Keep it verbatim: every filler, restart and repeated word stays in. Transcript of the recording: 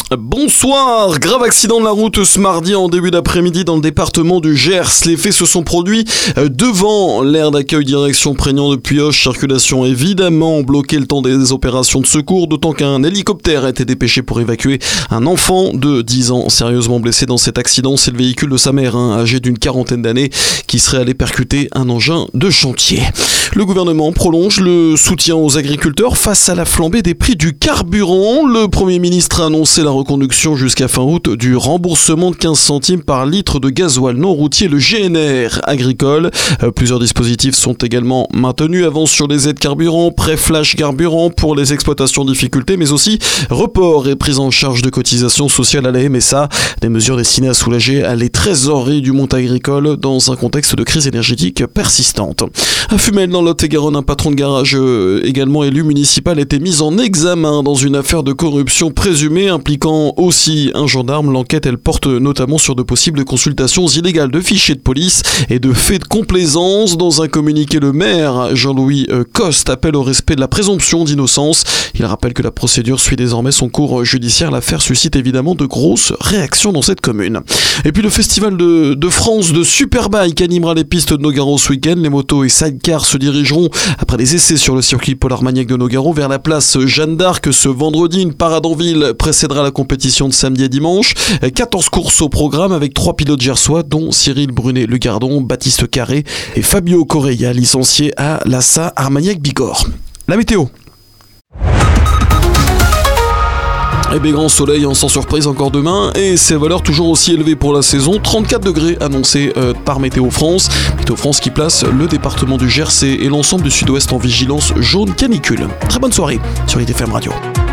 Bonsoir, grave accident de la route ce mardi en début d'après-midi dans le département du Gers. Les faits se sont produits devant l'aire d'accueil direction Prégnant de Puyoche. Circulation évidemment bloquée le temps des opérations de secours, d'autant qu'un hélicoptère a été dépêché pour évacuer un enfant de dix ans sérieusement blessé dans cet accident. C'est le véhicule de sa mère, hein, âgé d'une quarantaine d'années, qui serait allé percuter un engin de chantier. Le gouvernement prolonge le soutien aux agriculteurs face à la flambée des prix du carburant. Le Premier ministre a annoncé la reconduction jusqu'à fin août du remboursement de quinze centimes par litre de gasoil non routier, le G N R agricole. Euh, plusieurs dispositifs sont également maintenus. Avance sur les aides carburant, prêt flash carburant pour les exploitations en difficulté, mais aussi report et prise en charge de cotisations sociales à la M S A. Des mesures destinées à soulager les trésoreries du monde agricole dans un contexte de crise énergétique persistante. À Fumel, dans Lot-et-Garonne, un patron de garage euh, également élu municipal a été mis en examen dans une affaire de corruption présumée impliquant aussi un gendarme. L'enquête, elle porte notamment sur de possibles consultations illégales de fichiers de police et de faits de complaisance. Dans un communiqué, le maire Jean-Louis Coste appelle au respect de la présomption d'innocence. Il rappelle que la procédure suit désormais son cours judiciaire. L'affaire suscite évidemment de grosses réactions dans cette commune. Et puis le festival de, de France de Superbike animera les pistes de Nogaro ce week-end. Les motos et sidecars se dirigeront après des essais sur le circuit Paul Armagnac de Nogaro vers la place Jeanne d'Arc ce vendredi. Une parade en ville précédera la compétition de samedi et dimanche. quatorze courses au programme avec trois pilotes gersois dont Cyril Brunet-Legardon, Baptiste Carré et Fabio Correia, licencié à l'A S A Armagnac-Bigorre. La météo. Et bien grand soleil hein, sans surprise encore demain et ces valeurs toujours aussi élevées pour la saison, trente-quatre degrés annoncés euh, par Météo France. Météo France qui place le département du Gers et, et l'ensemble du sud-ouest en vigilance jaune canicule. Très bonne soirée sur I T F M Radio.